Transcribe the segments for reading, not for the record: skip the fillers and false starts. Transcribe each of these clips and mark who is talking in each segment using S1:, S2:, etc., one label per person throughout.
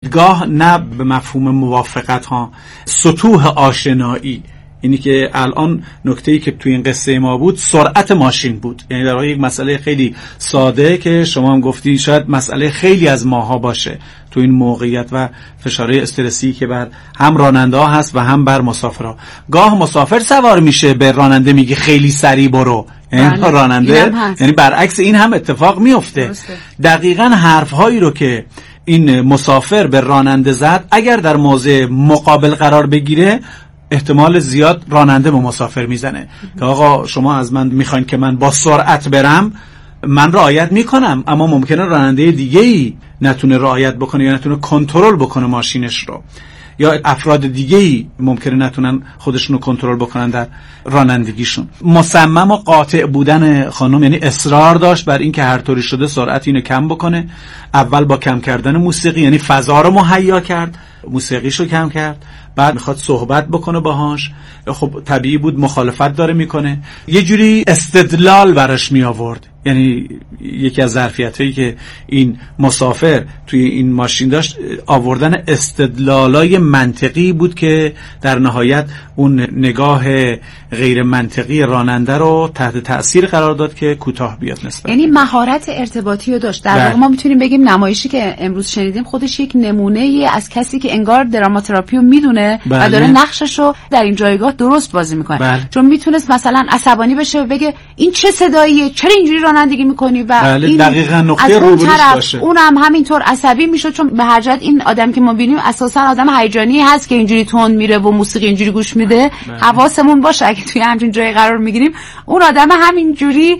S1: گاه نه به مفهوم موافقت ها، سطوح آشنایی. اینی که الان نکته‌ای که توی این قصه ما بود سرعت ماشین بود، یعنی در واقع یک مسئله خیلی ساده که شما هم گفتی شاید مسئله خیلی از ماها باشه تو این موقعیت و فشارهای استرسی که بر هم راننده ها هست و هم بر مسافرها. گاه مسافر سوار میشه به راننده میگه خیلی سریع برو، یعنی راننده یعنی برعکس این هم اتفاق میفته. دقیقاً حرفهایی رو که این مسافر به راننده زد اگر در موضع مقابل قرار بگیره احتمال زیاد راننده به مسافر میزنه که آقا شما از من میخواین که من با سرعت برم، من رعایت میکنم، اما ممکنه راننده دیگه‌ای نتونه رعایت بکنه یا نتونه کنترل بکنه ماشینش رو، یا افراد دیگه‌ای ممکنه نتونن خودشونو کنترل بکنن در رانندگیشون. مصمم و قاطع بودن خانم، یعنی اصرار داشت بر این که هر طوری شده سرعت اینو کم بکنه. اول با کم کردن موسیقی، یعنی فضا رو مهیا کرد، موسیقیشو کم کرد، بعد میخواد صحبت بکنه باهاش، خب طبیعی بود مخالفت داره میکنه، یه جوری استدلال براش می آورد. یعنی یکی از ظرفیتایی که این مسافر توی این ماشین داشت آوردن استدلالای منطقی بود که در نهایت اون نگاه غیر منطقی راننده رو تحت تأثیر قرار داد که کوتاه بیاد نسبت.
S2: یعنی مهارت ارتباطی رو داشت. در واقع ما میتونیم بگیم نمایشی که امروز شنیدیم خودش یک نمونه از کسی که انگار دراماتراپی رو میدونه و داره نقشش رو در این جایگاه درست بازی میکنه. چون میتونست مثلا عصبانی بشه و بگه این چه صداییه، چرا اینجوری رانندگی میکنی، و این
S1: دقیقاً نقطه روبروش باشه.
S2: اونم همینطور عصبی میشه، چون به هر جهت این آدم که ما ببینیم اساسا آدم هیجانی هست که اینجوری تند میره و موسیقی اینجوری گوش میده. حواسمون باشه اگه توی همچین جای قرار میگیریم اون آدم همینجوری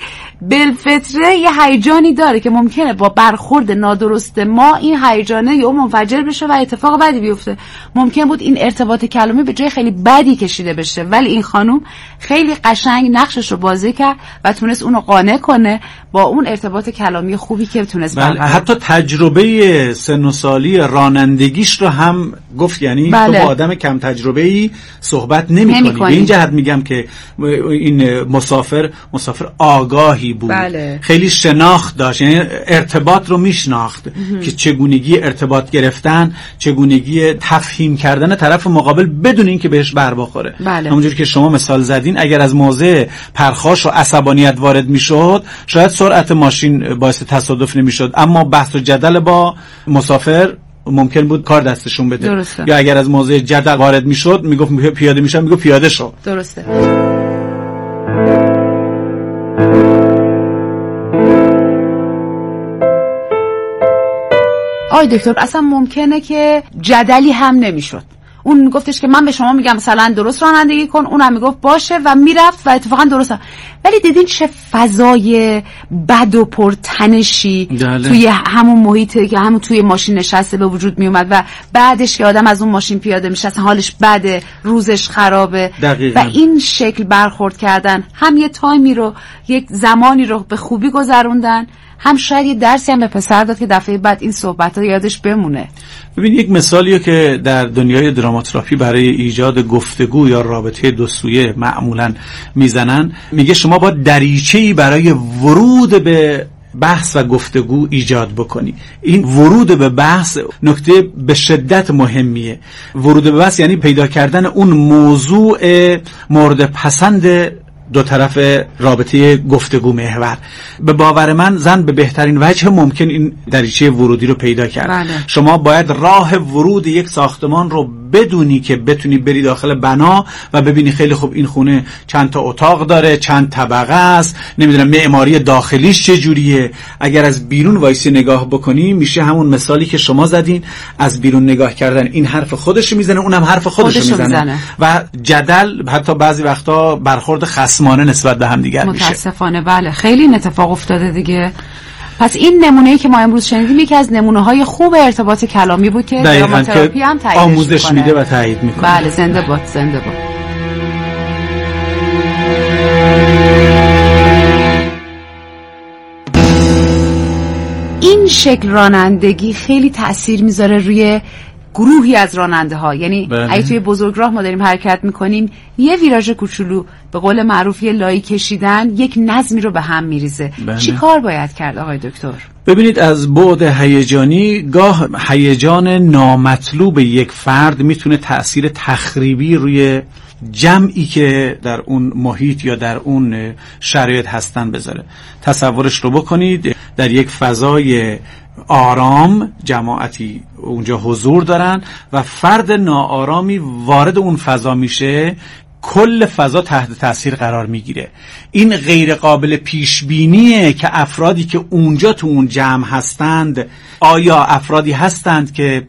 S2: بالفطره یه هیجانی داره که ممکنه با برخورد نادرست ما این هیجانه یا منفجر بشه و اتفاق بدی بیفته. ممکن بود این ارتباط کلامی به جای خیلی بدی کشیده بشه، ولی این خانم خیلی قشنگ نقشش رو بازی کرد و تونست اونو قانع کنه با اون ارتباط کلامی خوبی که تونست
S1: حتی تجربه سن و سالی رانندگیش رو هم گفت، یعنی تو با آدم کم تجربه‌ای صحبت نمی‌کنی. به این جهت میگم که این مسافر آگاهی بود. خیلی شناخت داشت، یعنی ارتباط رو میشناخت که چگونگی ارتباط گرفتن، چگونگی تفهیم کردن طرف مقابل بدون اینکه بهش بر بخوره. همونجوری که شما مثال زدین، اگر از موضع پرخاش و عصبانیت وارد میشد شاید سرعت ماشین باعث تصادف نمیشد، اما بحث و جدل با مسافر ممکن بود کار دستشون بده.
S2: درسته.
S1: یا اگر از موضع جدل وارد میشد میگفت پیاده میشم، میگفت پیاده شو.
S2: درسته. آی دکتر، اصلا ممکنه که جدلی هم نمیشد. اون میگفتش که من به شما میگم مثلا درست رانندگی کن، اونم میگفت باشه و میرفت و اتفاقا درست هم. ولی دیدین چه فضای بد و پرتنشی توی همون محیطه که همون توی ماشین نشسته به وجود میومد و بعدش که آدم از اون ماشین پیاده میشه اصلا حالش بده، روزش خرابه.
S1: دقیقا.
S2: و این شکل برخورد کردن هم یه تایمی رو، یک زمانی رو به خوبی گذروندن، هم شاید یه درسی هم به پسر داد که دفعه بعد این صحبت‌ها یادش بمونه.
S1: ببین یک مثالیه که در دنیای دراماتراپی برای ایجاد گفتگو یا رابطه دو سویه معمولاً میزنن، میگه شما با دریچه‌ای برای ورود به بحث و گفتگو ایجاد بکنی. این ورود به بحث نکته به شدت مهمیه. ورود به بحث یعنی پیدا کردن اون موضوع مورد پسند دو طرف رابطه گفتگو محور. به باور من زن به بهترین وجه ممکن این دریچه ورودی رو پیدا کرد. شما باید راه ورود یک ساختمان رو بدونی که بتونی بری داخل بنا و ببینی خیلی خوب این خونه چند تا اتاق داره، چند طبقه است، نمیدونم معماری داخلیش چه جوریه. اگر از بیرون وایسی نگاه بکنی میشه همون مثالی که شما زدین، از بیرون نگاه کردن این حرف خودش میزنه، اونم حرف خودش میزنه و جدل حتی بعضی وقتا برخورد خصمانه نسبت به هم دیگر میشه.
S2: متاسفانه بله، خیلی این اتفاق افتاده دیگه. پس این نمونه‌ای که ما امروز شنیدیم یکی از نمونه‌های خوب ارتباط کلامی بود که دراماتراپی هم تاییدش
S1: آموزش میده و تایید میکنه.
S2: بله، زنده باد، زنده باد. این شکل رانندگی خیلی تأثیر میذاره روی گروهی از راننده ها، یعنی اگه توی بزرگراه ما داریم حرکت میکنیم یه ویراژ کوچولو به قول معروف یه لایی کشیدن یک نظمی رو به هم میریزه. چی کار باید کرد آقای دکتر؟
S1: ببینید از بعد هیجانی گاه هیجان نامطلوب یک فرد میتونه تأثیر تخریبی روی جمعی که در اون محیط یا در اون شرایط هستن بذاره. تصورش رو بکنید در یک فضای آرام جماعتی اونجا حضور دارن و فرد ناآرامی وارد اون فضا میشه، کل فضا تحت تاثیر قرار میگیره. این غیر قابل پیش بینیه که افرادی که اونجا تو اون جمع هستند آیا افرادی هستند که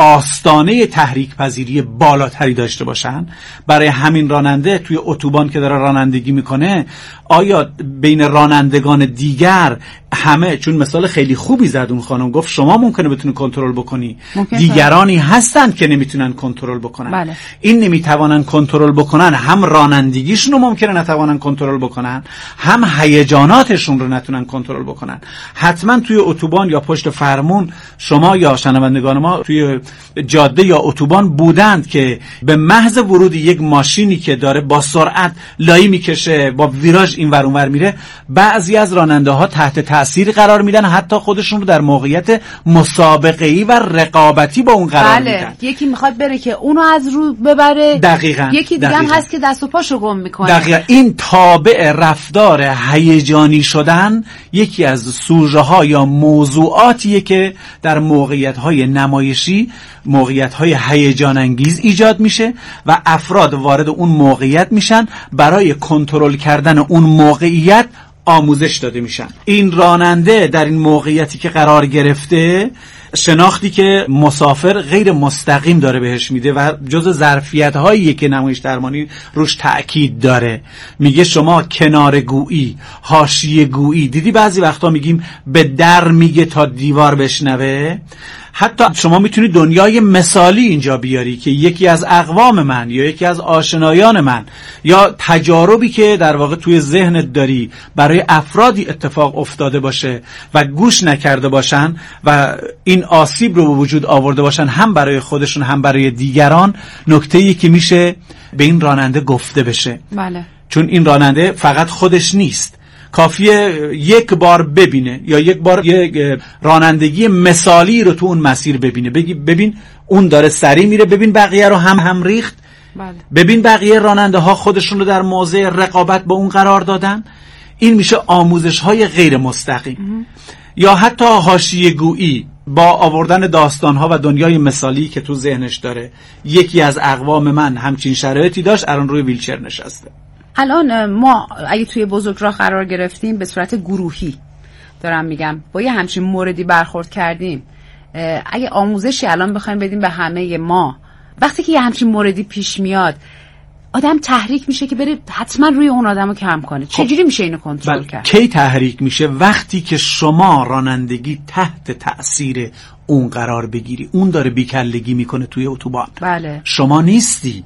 S1: آستانه تحریک پذیری بالاتری داشته باشن. برای همین راننده توی اتوبان که داره رانندگی میکنه آیا بین رانندگان دیگر همه، چون مثال خیلی خوبی زد اون خانم، گفت شما ممکنه بتونی کنترل بکنی، دیگرانی هستند که نمیتونن کنترل بکنن.
S2: بله.
S1: این نمیتوانن کنترل بکنن، هم رانندگیشون رو ممکنه نتوانن کنترل بکنن، هم هیجاناتشون رو نتونن کنترل بکنن. حتما توی اتوبان یا پشت فرمون شما یا شنوندگان ما توی جاده یا اتوبان بودند که به محض ورود یک ماشینی که داره با سرعت لایی میکشه، با ویراژ اینور اونور میره، بعضی از راننده ها تحت تأثیر قرار میدن، حتی خودشون رو در موقعیت مسابقه‌ای و رقابتی با اون قرار میدن.
S2: یکی میخواد بره که اونو از رو ببره،
S1: دقیقاً.
S2: یکی دیگه هم هست که دست و پاشو گم میکنه.
S1: دقیقاً. این تابع رفتار هیجانی شدن یکی از سوژه ها یا موضوعاتیه که در موقعیت های نمایشی، موقعیت های هیجان انگیز ایجاد میشه و افراد وارد اون موقعیت میشن، برای کنترل کردن اون موقعیت آموزش داده میشن. این راننده در این موقعیتی که قرار گرفته، شناختی که مسافر غیر مستقیم داره بهش میده و جز ظرفیت هایی که نمایش درمانی روش تأکید داره. میگه شما کنارگویی، حاشیه‌گویی، دیدی بعضی وقتا میگیم به در میگه تا دیوار بشنوه. حتی شما میتونی دنیای مثالی اینجا بیاری که یکی از اقوام من یا یکی از آشنایان من یا تجاربی که در واقع توی ذهنت داری برای افرادی اتفاق افتاده باشه و گوش نکرده باشن و این آسیب رو به وجود آورده باشن، هم برای خودشون هم برای دیگران. نکته‌ای که میشه به این راننده گفته بشه.
S2: بله.
S1: چون این راننده فقط خودش نیست، کافیه یک بار ببینه یا یک بار یک رانندگی مثالی رو تو اون مسیر ببینه، ببین اون داره سریع میره، ببین بقیه رو هم ریخت.
S2: بله.
S1: ببین بقیه راننده ها خودشون رو در موضع رقابت با اون قرار دادن. این میشه آموزش های غیر مستقیم. یا حتی حاشیه‌گویی با آوردن داستان ها و دنیای مثالی که تو ذهنش داره. یکی از اقوام من همچین شرایطی داشت، الان روی ویلچر نشسته.
S2: الان ما اگه توی بزرگراه قرار گرفتیم به صورت گروهی دارم میگم، با یه همچین موردی برخورد کردیم، اگه آموزشی الان بخوایم بدیم به همه ما، وقتی که یه همچین موردی پیش میاد آدم تحریک میشه که بره حتما روی اون آدمو کم کنه. چجوری میشه اینو کنترل کرد؟
S1: کی تحریک میشه؟ وقتی که شما رانندگی تحت تأثیر اون قرار بگیری. اون داره بیکلگی میکنه توی اتوبان.
S2: بله.
S1: شما نیستی.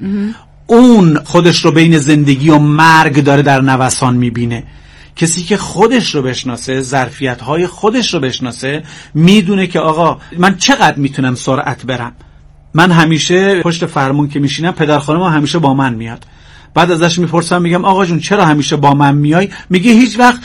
S1: اون خودش رو بین زندگی و مرگ داره در نوسان میبینه. کسی که خودش رو بشناسه، ظرفیت‌های خودش رو بشناسه، میدونه که آقا من چقدر میتونم سرعت برم. من همیشه پشت فرمون که میشینم پدر خانم همیشه با من میاد. بعد ازش میپرسم، میگم آقا جون چرا همیشه با من میای؟ میگه هیچ وقت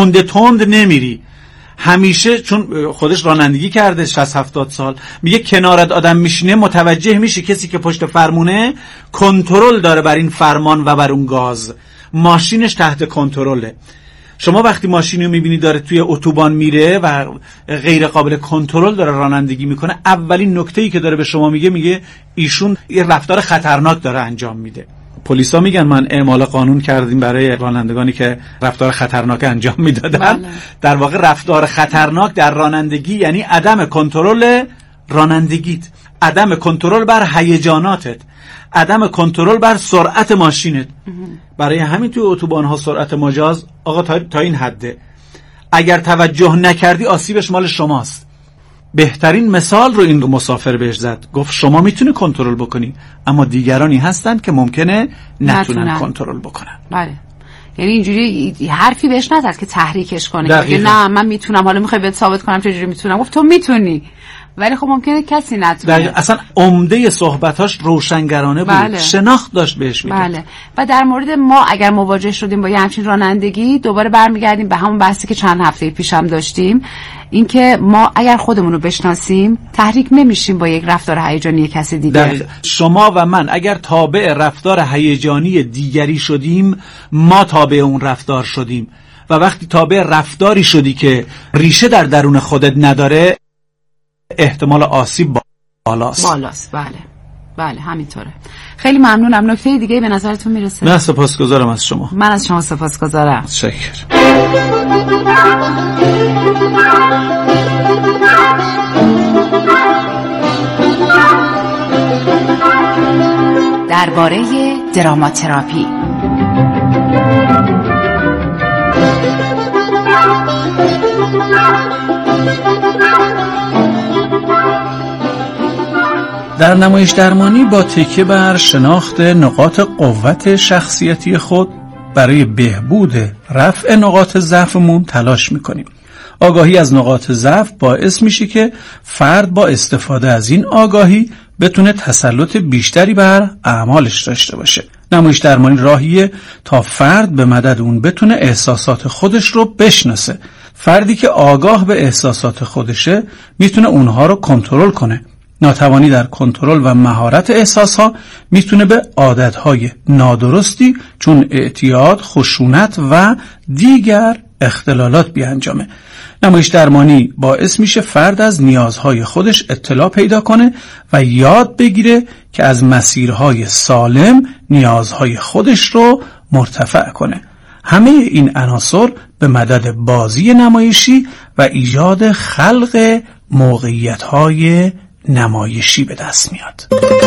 S1: تند نمیری. همیشه، چون خودش رانندگی کرده 60-70 سال، میگه کنارت آدم میشینه متوجه میشه کسی که پشت فرمونه کنترل داره بر این فرمان و بر اون گاز، ماشینش تحت کنترله. شما وقتی ماشینی رو میبینی داره توی اتوبان میره و غیر قابل کنترل داره رانندگی میکنه، اولین نکته‌ای که داره به شما میگه ایشون یه رفتار خطرناک داره انجام میده. پلیسا میگن من اعمال قانون کردیم برای رانندگانی که رفتار خطرناک انجام میدادن.
S2: بله.
S1: در واقع رفتار خطرناک در رانندگی یعنی عدم کنترل رانندگیت، عدم کنترل بر هیجاناتت، عدم کنترل بر سرعت ماشینت. برای همین توی اتوبان ها سرعت مجاز آقا تا این حده، اگر توجه نکردی آسیبش مال شماست. بهترین مثال رو این مسافر بهش زد، گفت شما میتونی کنترل بکنی اما دیگرانی هستن که ممکنه نتونن کنترل بکنن.
S2: بله. یعنی اینجوری حرفی بهش نزد که تحریکش کنه که نه من میتونم، حالا میخوای بهت ثابت کنم چجوری میتونم. گفت تو میتونی ولی خب ممکنه کسی نتونه.
S1: اصلا عمده صحبتاش روشنگرانه بود.
S2: بله.
S1: شناخت داشت بهش میگه.
S2: بله. و در مورد ما اگر مواجه شدیم با یه همچین رانندگی، دوباره برمیگردیم به همون بحثی که چند هفته پیشم داشتیم، اینکه ما اگر خودمون رو بشناسیم تحریک نمیشیم با یک رفتار هیجانی کسی دیگر.
S1: شما و من اگر تابع رفتار هیجانی دیگری شدیم، ما تابع اون رفتار شدیم و وقتی تابع رفتاری شدی که ریشه در درون خودت نداره، احتمال آسیب بالاست. بله همینطوره. خیلی ممنونم. نکته دیگه به نظرتون میرسه؟ من سپاسگزارم از شما.
S2: من از شما سپاسگزارم.
S1: شکر.
S2: درباره دراماتراپی.
S1: در نمایش درمانی با تکیه بر شناخت نقاط قوت شخصیتی خود برای بهبود رفع نقاط ضعفمون تلاش میکنیم. آگاهی از نقاط ضعف باعث میشه که فرد با استفاده از این آگاهی بتونه تسلط بیشتری بر اعمالش داشته باشه. نمایش درمانی راهیه تا فرد به مدد اون بتونه احساسات خودش رو بشناسه. فردی که آگاه به احساسات خودشه میتونه اونها رو کنترل کنه. ناتوانی در کنترل و مهارت احساسها میتونه به عادتهای نادرستی چون اعتیاد، خشونت و دیگر اختلالات بیانجامه. نمایش درمانی باعث میشه فرد از نیازهای خودش اطلاع پیدا کنه و یاد بگیره که از مسیرهای سالم نیازهای خودش رو مرتفع کنه. همه این عناصر به مدد بازی نمایشی و ایجاد خلق موقعیت‌های نمایشی به دست میاد.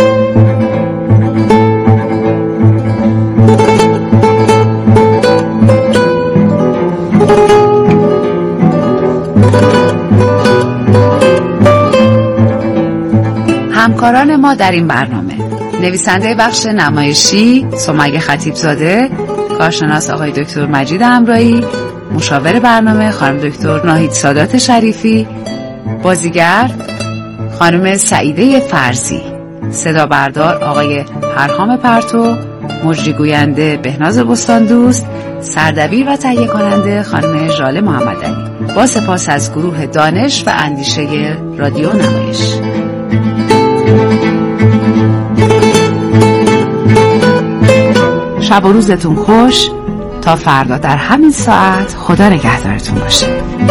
S2: همکاران ما در این برنامه: نویسنده بخش نمایشی سمیه خطیبزاده، کارشناس آقای دکتر مجید امرایی، مشاور برنامه خانم دکتر ناهید سادات شریفی، بازیگر خانم سعیده فرزی، صدا بردار آقای پرهام پرتو، مجری گوینده بهناز بستان دوست، سردبیر و تهیه کننده خانم ژاله محمدعلی. با سپاس از گروه دانش و اندیشه رادیو نمایش. شب و روزتون خوش. تا فردا در همین ساعت خدا نگهدارتون باشه.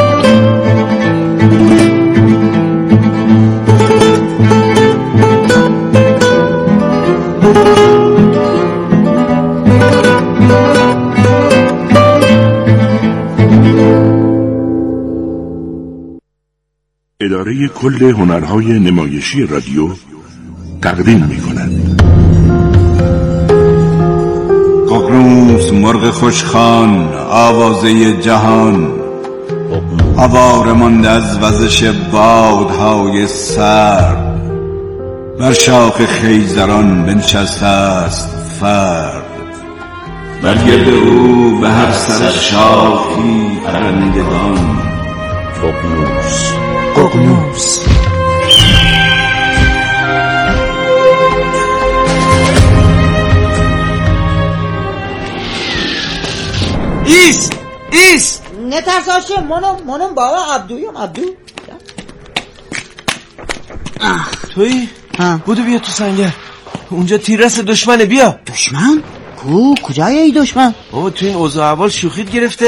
S3: اداره کل هنرهای نمایشی رادیو تقدیم می‌کند.
S4: ققنوس مرغ خوشخوان، آوازه جهان، آواره مانده از وزش بادهای سرد، بر شاخ خیزران بنشسته است فرد، بر گرد او به هر سر شاخی پرندگان. ققنوس
S5: ایست نترس آشه. منم بابا عبدویم. عبدو
S6: تویی؟ بودو بیا تو سنگر، اونجا تیررس دشمنه. بیا.
S5: دشمن؟ کجای ای دشمن؟
S6: بابا تو این اوضاع اول شوخیت گرفته.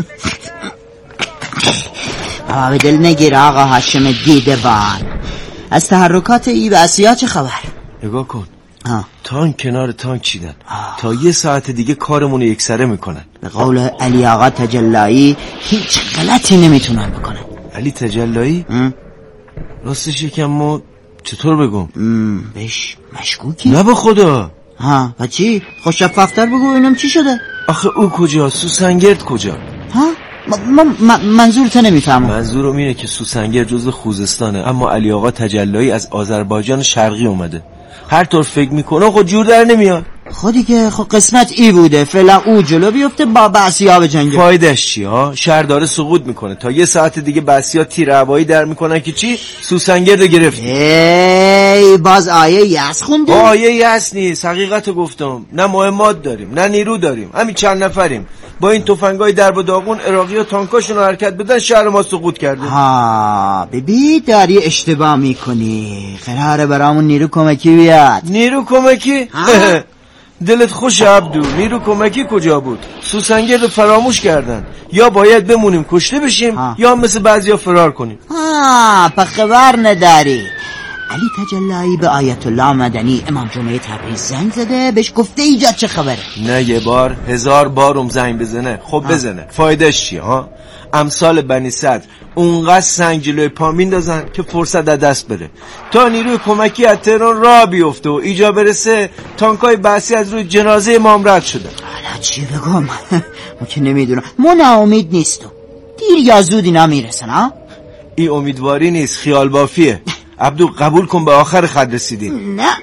S5: بابا به دل نگیر آقا هاشم دیدبان. از تحرکات ای و اسیا چه خبر؟
S6: نگاه کن. تانک کنار تانک چیدن. تا 1 ساعت دیگه کارمون یکسره میکنن.
S5: به قول علی آقا تجلایی هیچ غلطی نمیتونن بکنن.
S6: علی تجلایی؟ راستش یکم ما چطور بگم؟
S5: بهش مشکوکی؟
S6: نه به خدا.
S5: و چی؟ خوش شفافتر بگو اینم چی شده؟
S4: آخه او کجا؟ سوسنگرد کجا؟
S5: منظورت نمیفهمم.
S4: منظورم اینه که سوسنگرد جزو خوزستانه، اما علی آقا تجلایی از آذربایجان شرقی اومده. هر طور فکر میکنه خود جور در نمیاد.
S5: خودی که خب قسمت ای بوده، فعلا او جلو بیفته با بعثی‌ها به جنگ.
S6: فایدهش چی ها؟ شهر داره سقوط میکنه، تا یه ساعت دیگه بعثی‌ها تیر هوایی در میکنن که چی؟ سوسنگردو گرفت.
S5: ای باز آیه یأس خوندی؟
S6: آیه یأس نیست، حقیقتو گفتم. نه مهمات داریم نه نیرو داریم، همین چند نفریم. با این تفنگای درب و داغون عراقی‌ها تانکاشون رو حرکت بدن، شهر ما سقوط کرده.
S5: ها ببین داری اشتباه میکنی. قراره برامون نیرو کمکی بیاد.
S6: نیرو کمکی؟ دلت خوش عبدو، نیرو کمکی کجا بود؟ سوسنگرد رو فراموش کردن. یا باید بمونیم کشته بشیم یا مثل بعضیا فرار کنیم.
S5: پس خبر نداری علی تجلایی به آیت الله مدنی امام جمعه تبریز زنگ زده، بهش گفته ایجاد چه خبره؟
S6: نه یه بار، 1000 بارم زنگ بزنه. خب بزنه، فایدهش چیه ها؟ امثال بنی صدر اونقدر سنگ جلوی پا میندازن که فرصت از دست بره تا نیروی کمکی از تهران راه بیفته و ایجا برسه. تانکای بعثی از روی جنازه امام رد شده.
S5: حالا چی بگم؟ ما که نمیدونم. ما ناامید نیستم، دیر یا زود اینا میرسن. ها
S6: این امیدواری نیست، خیال بافیه. عبدو قبول کن به آخر خط رسیدیم.
S5: نه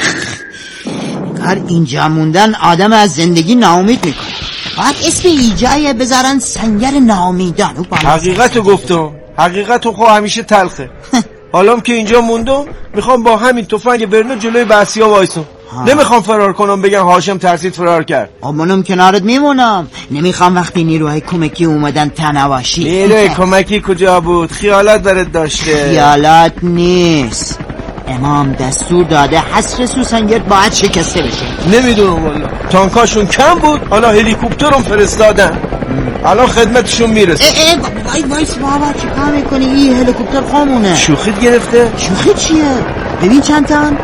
S5: کار اینجا موندن آدم از زندگی ناامید میکنه. باید اسم ایجای بذارن سنگر ناامیدان.
S6: حقیقتو گفتم، حقیقتو خب همیشه تلخه. حالام که اینجا موندم میخوام با همین تفنگ برنو جلوی بعثی‌ها وایسم. نمیخوام فرار کنم بگن هاشم ترسید فرار کرد.
S5: منم کنارت میمونم. نمیخوام وقتی نیروهای کمکی اومدن تنواشی.
S6: نیروهای کمکی کجا بود؟ خیالات برات داشته.
S5: خیالات نیست، امام دستور داده حصر سوسنگرد باید شکسته بشه.
S6: نمیدونم والا، تانکاشون کم بود، حالا هلیکوپترم فرستادن، الان خدمتشون میرسه.
S5: وایس بابا چی کار میکنی؟ این هلیکوپتر خامونه.
S6: شوخیت گرفته؟
S5: شوخی چیه؟ ببین چند تان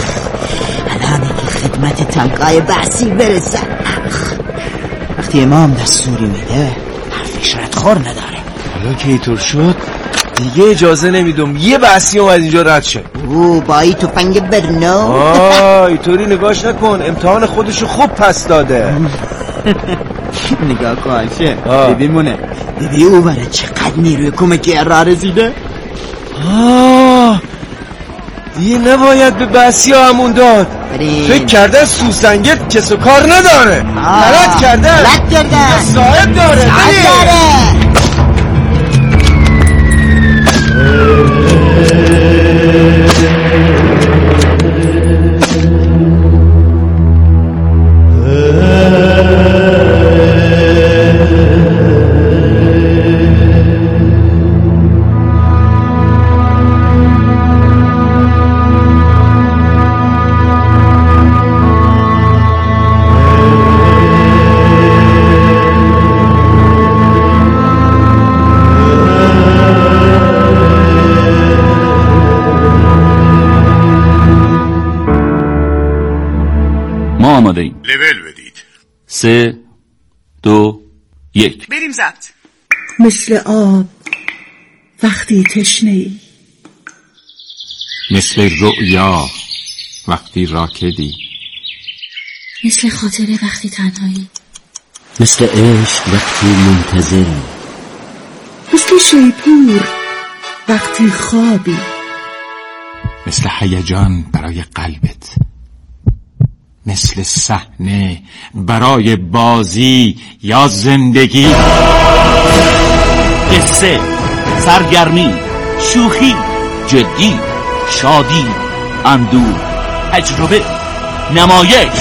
S5: الان که خدمت تانکای بعثی برسن. وقتی امام دستوری میده حرفش ردخور نداره.
S6: حالا که اینطور شد دیگه اجازه نمیدم یه بعثی از اینجا رد شه.
S5: با این تفنگ برنو
S6: اینطوری نگاش نکن، امتحان خودشو خوب پس داده.
S5: نگاه کن ببین مونه، ببین او برای چقدر نیروی کمکی راه رسیده.
S6: دیگه نباید به بعثی ها همون داد. فکر کردن سوسنگرد کس و کار نداره. غلط کردن صاحب داره.
S3: آماده ایم. لول بدید. 3 2 1
S7: بریم زد.
S8: مثل آب وقتی تشنه‌ای،
S3: مثل رؤیا وقتی راکدی،
S8: مثل خاطره وقتی تنهایی،
S9: مثل عشق وقتی منتظری،
S8: مثل شیپور وقتی خوابی،
S3: مثل هیجان برای قلبت، مثل صحنه برای بازی یا زندگی. قصه، سرگرمی، شوخی، جدی، شادی، اندوه، تجربه، نمایش.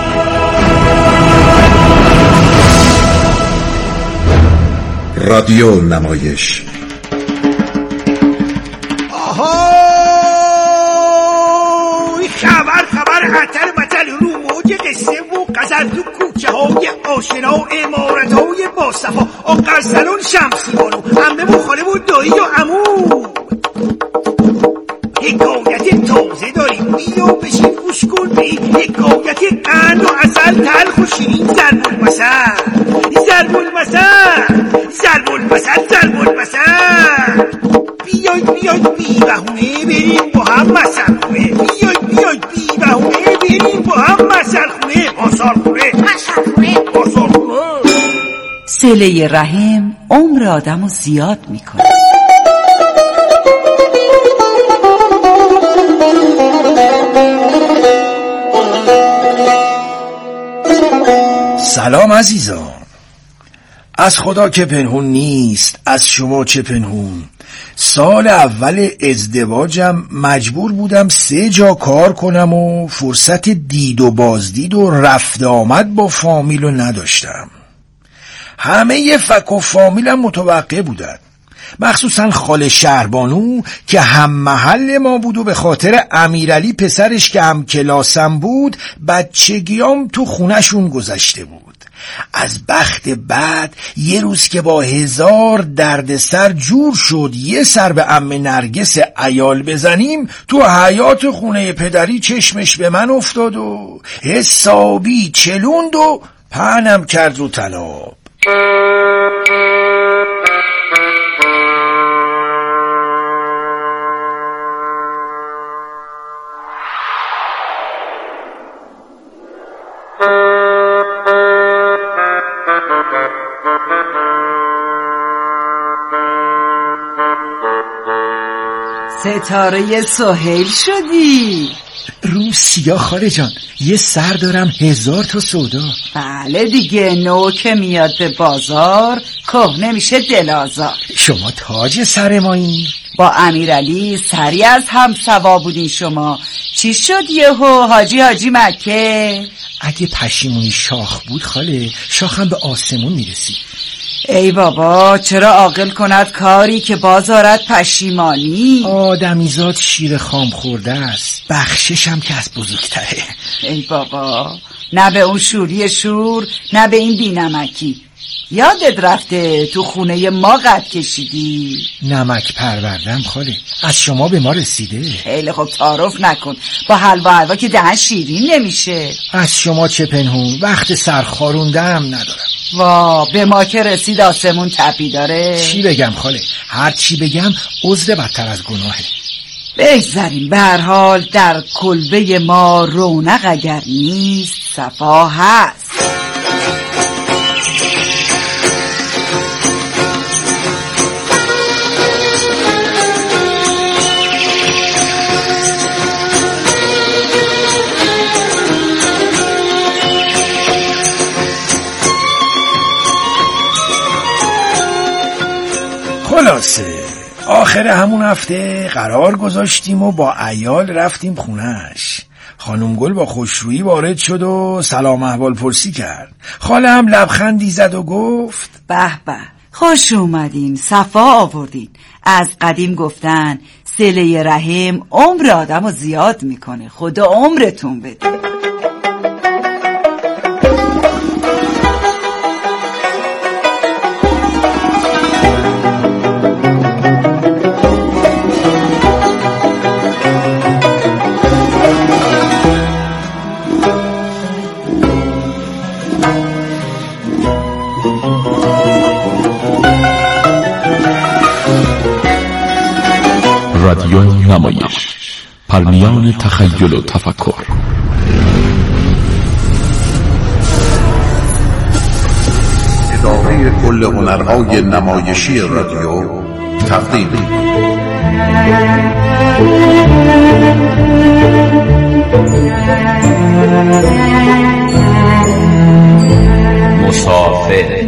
S10: رادیو نمایش.
S7: خبر خطر بطل رو موج قصه و قذر تو کوچه های آشنا و امارت های باصفا آقرسلون شمسیانو همه مخاله و دایی و عمو. حکایت تازه داریم بیا بشین گوش کن بی حکایت قند و عسل تلخ و شیرین. ضرب المثل ضرب المثل ضرب المثل ضرب المثل. بیاید بی بهونه بریم با هم مثل خونه. بیاید بی بهونه بریم با هم مثل خونه. آثار خونه مثل خونه آثار خونه.
S11: صله رحم عمر آدمو زیاد میکنه.
S10: سلام عزیزان. از خدا که پنهون نیست، از شما چه پنهون. سال اول ازدواجم مجبور بودم 3 جا کار کنم و فرصت دید و بازدید و رفت آمد با فامیلو نداشتم. همه فک و فامیلم متوقع بودن، مخصوصا خاله شهربانو که هم محل ما بود و به خاطر امیرعلی پسرش که هم کلاسم بود بچگیام تو خونشون گذشته بود. از بخت بعد یه روز که با 1000 دردسر جور شد یه سر به عمه نرگس عیال بزنیم، تو حیاط خونه پدری چشمش به من افتاد و حسابی چلوند و پهنم کرد رو طناب.
S11: ستاره سهیل شدی.
S10: روسیا خاله جان، یه سر دارم 1000 تا سودا.
S11: بله دیگه، نو که میاد به بازار کهنه میشه دلازار.
S10: شما تاج سر مایی.
S11: با امیرعلی سری از هم سوا بودین شما. چی شد یهو حاجی مکه؟
S10: اگه پشیمونی شاخ بود خاله، شاخم به آسمون میرسی.
S11: ای بابا، چرا عاقل کند کاری که بازارت پشیمانی؟
S10: آدمیزاد شیر خام خورده است، بخششم که از بزرگتره.
S11: ای بابا، نه به اون شوری شور، نه به این بینمکی. یادت رفته تو خونه ما قد کشیدی؟
S10: نمک پروردم خاله، از شما به ما رسیده.
S11: خیلی خوب، تعارف نکن، با حلوا که دهن شیرین نمیشه.
S10: از شما چه پنهون، وقت سرخاروندم ندارم.
S11: وا، به ما که رسید آسمون تپی داره.
S10: چی بگم خاله، هر چی بگم عذر بدتر از گناهه.
S11: بگذاریم، به هر حال در کلبه ما رونق اگر نیست صفا هست.
S10: خلاصه آخر همون هفته قرار گذاشتیم و با عیال رفتیم خونش. خانم گل با خوشرویی وارد شد و سلام احوال پرسی کرد. خاله هم لبخندی زد و گفت
S11: به به، خوش اومدین، صفا آوردین. از قدیم گفتن صله رحم عمر آدمو زیاد میکنه، خدا عمرتون بده.
S3: رادیو نمایش، پرمیان تخیل و تفکر. اداره کل هنرهای نمایشی رادیو تقدیم
S12: مسافر.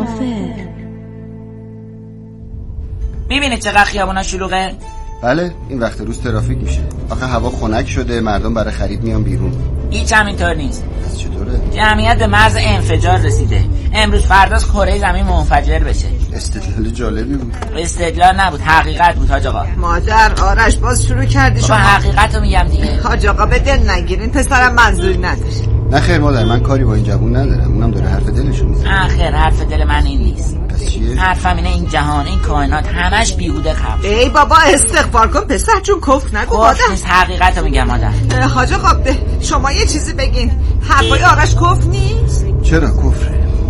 S13: میبینید چقدر خیابونا شلوغه؟
S14: بله، این وقت روز ترافیک میشه. آخه هوا خنک شده، مردم برای خرید میان بیرون.
S13: هیچ همینطور نیست.
S14: پس چطوره؟
S13: جمعیت به مرز انفجار رسیده. امروز فرداست کره زمین منفجر بشه.
S14: استدلال جالبی بود.
S13: استدلال نبود، حقیقت بود حاج آقا.
S15: مادر، آرش باز شروع کردی شما.
S13: حقیقتو میگم دیگه.
S15: حاج آقا به دل نگیرین، پسرم منظوری نداره.
S14: نه خیر مادر، من کاری با این جوون ندارم، اونم داره حرف دلشو میزنه.
S13: آخر حرف دل من این نیست.
S14: پس چیه؟
S13: حرفم اینه این جهان، این کائنات همش بیهوده خبر.
S15: ای بابا استغفار کن پسر جون، کفر نگو مادر.
S13: نیست، حقیقتو میگم مادر.
S15: حاج آقا شما یه چیزی بگین، حرفای آرش کفر نیست؟
S14: چرا کفره؟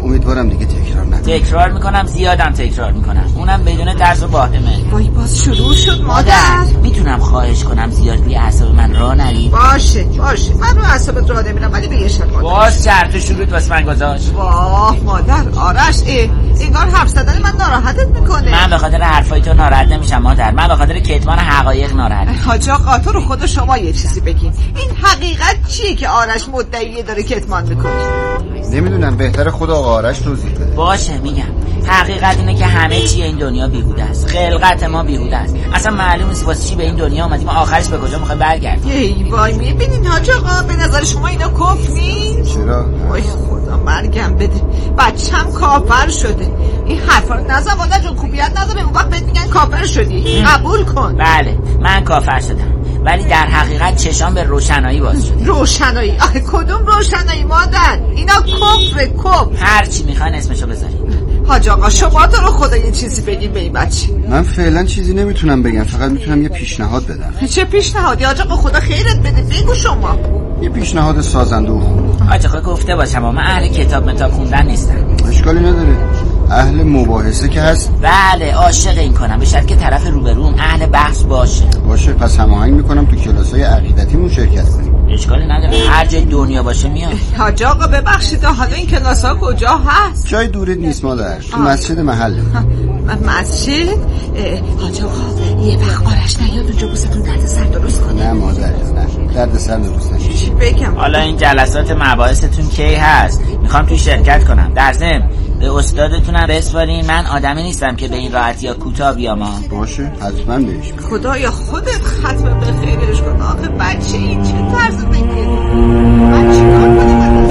S14: امیدوارم دیگه تکرار نکنی.
S13: تکرار میکنم، زیادم تکرار میکنم، اونم بدون درس و باهمه.
S15: وای باز شروع شد مادر.
S13: میتونم خواهش کنم زیاد روی اعصاب من راه نری؟
S15: باشه من رو اعصابت راه نمیرم، ولی به یه شرط.
S13: باز شرط شروط واسه من گذاشت.
S15: واه مادر، آرش انگار حرف زدن من ناراحتت میکنه.
S13: من به خاطر حرفای تو ناراحت نمیشم مادر، من به خاطر کتمان حقایق ناراحتم.
S15: حاج آقا تو رو خدا شما یه چیزی بگین، این حقیقت چیه که آرش مدعیه داره کتمان میکنه؟
S14: نمیدونم، بهتره خود آقا آرش توضیح بده.
S13: باشه میگم. حقیقت اینه که همه چی این دنیا بیهوده است، خلقت ما بیهوده است، اصلا معلوم نیست واسه چی به این دنیا اومدیم، ما آخرش به کجا میخوایم برگردیم.
S15: ای وای میبینین حاج آقا، به نظر شما اینا کفر نیست؟
S14: چرا؟
S15: وای خدا مرگم بده، بچم کافر شده. این حرفا رو نزن مادر جون، خوبیت نداره، اون وقت بهت میگن کافر شدی. قبول کن.
S13: بله من کافر شدم، ولی در حقیقت چشام به روشنایی باز شد.
S15: روشنایی؟ آخه کدوم روشنایی مادر؟ اینا کفر.
S13: هر چی میخواین اسمشو بذارید.
S15: حاج آقا شما تو رو خدا یه چیزی بگین به این بچه.
S14: من فعلا چیزی نمیتونم بگم، فقط میتونم یه پیشنهاد بدم.
S15: چه پیشنهادی حاج آقا؟ خدا خیرت بده، بگو شما.
S14: یه پیشنهاد سازنده و خوب.
S13: حاج آقا گفته باشم من اهل کتاب خوندن نیستم.
S14: اشکالی نداره، اهل مباحثه که هست.
S13: بله عاشق این کنم، به شرط که طرف روبروم اهل بحث باشه. پس
S14: هماهنگ میکنم تو کلاسای عقیدتیمون شرکت کنیم.
S13: اشکالی نداره، هر جای دنیا باشه میام.
S15: حاج آقا ببخشید، حالا این کلاس‌ها کجا هست؟
S14: جای دوری نیست مادر، تو مسجد محله.
S15: مسجد؟ حاج آقا یه وقت آرش نیاد اونجا بوستون دردسر درست کنه.
S14: نه مادر، نه دردسر درست نشه.
S15: چی بگم؟
S13: حالا این جلسات مباحثتون کی هست؟ میخوام توی شرکت کنم. در ضمن به استادتونم بسپارین، من آدمی نیستم که به این راحتی یا کوتاه بیام.
S14: باشه حتما بهش.
S15: خدایا خودت ختم به خیرش کن. آخه بچه این چه طرز فکریه؟ من چیکار کنم؟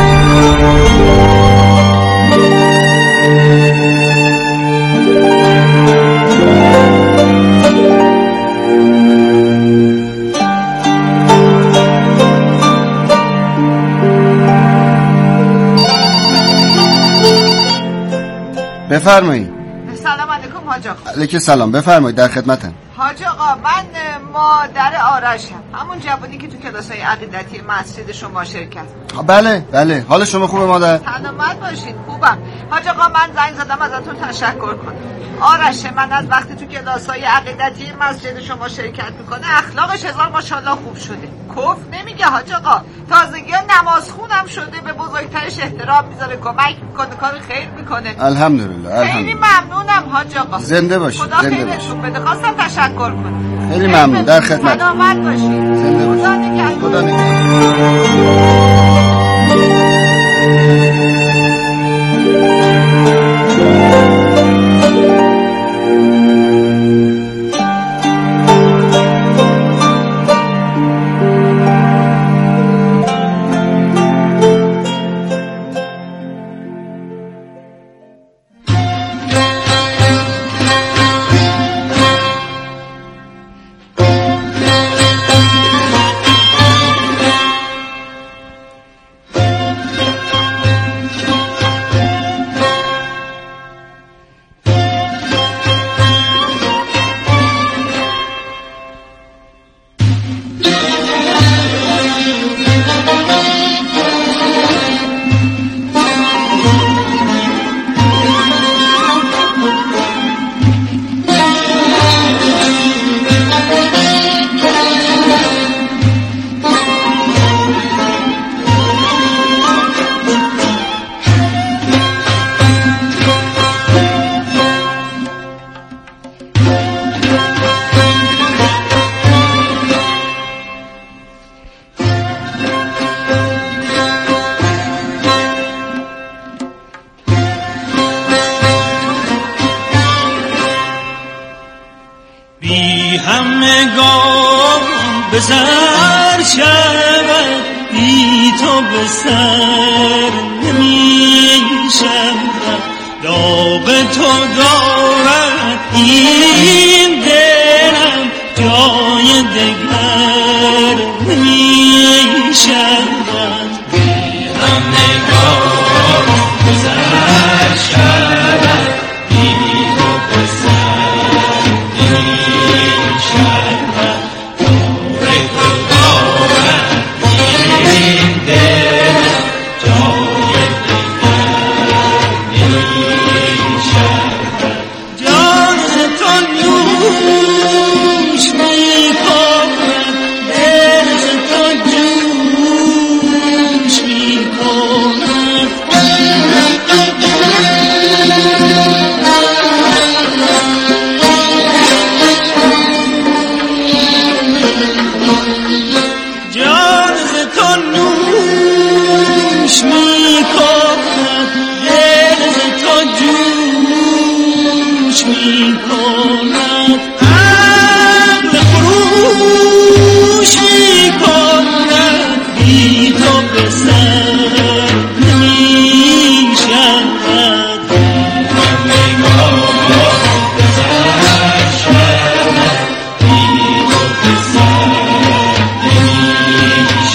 S14: بفرمایید.
S15: سلام علیکم حاج آقا.
S14: علیکم سلام، بفرمایید، در خدمتم.
S15: حاج آقا من مادر آرشم، همون جوانی که تو کلاسای عقیدتی مسجد شما شرکت.
S14: بله حال شما خوبه مادر؟
S15: سلامت باشید. خوبم حاج آقا. من زنگ زدم ازتون تشکر کنم. آرش من از وقتی تو کلاسای عقیدتی مسجد شما شرکت میکنه اخلاقش هزار ماشاءالله خوب شده. کفر نمیگه حاج آقا، تازگی نماز خونم شده، به بزرگترش احترام میذاره، کمک میکنه، کار خیر میکنه.
S14: الحمدلله.
S15: خیلی ممنونم حاج آقا.
S14: زنده باشید.
S15: خدا خیرتون بده. خواستم تشکر کنم.
S14: خیلی ممنون، در خدمت.
S15: سلامت باشید.
S14: زنده باشید. خدا نگهدار.
S12: همگان به سر شود، بی تو به سر نمی شود، داغ تو دارد این دلم، جای دگر نمی شود. بی همگان به سر شود، بی تو به سر نمی شود، داغ تو دارد این دلم، جای دگر می